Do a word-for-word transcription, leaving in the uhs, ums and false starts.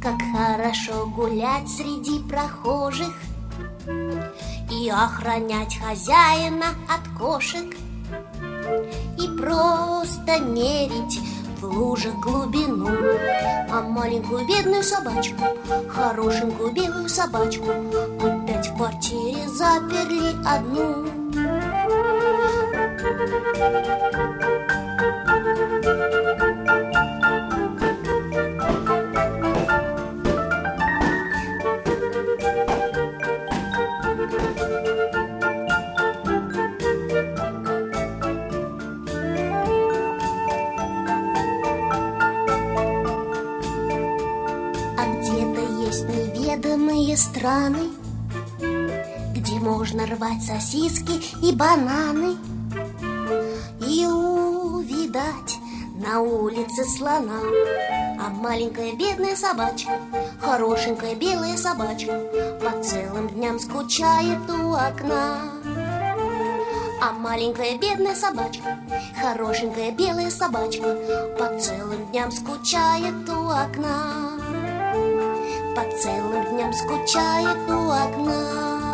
как хорошо гулять среди прохожих и охранять хозяина от кошек, и просто мерить в лужах глубину. А маленькую бедную собачку, хорошенькую белую собачку, опять в квартире заперли одну. Неведомые страны, где можно рвать сосиски и бананы и увидать на улице слона. А маленькая бедная собачка, хорошенькая белая собачка, по целым дням скучает у окна. А маленькая бедная собачка, хорошенькая белая собачка, по целым дням скучает у окна. По целым дням скучает у окна.